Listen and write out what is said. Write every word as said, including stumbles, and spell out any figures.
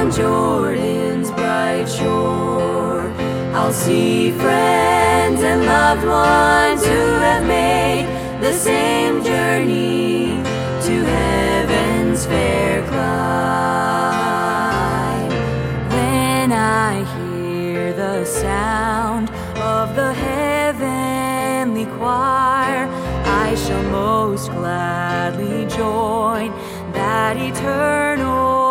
on Jordan's bright shore. I'll see friends and loved ones who have made the same journey to heaven's fair clime. When I hear the sound of the heavenly choir, I shall most gladly join that eternal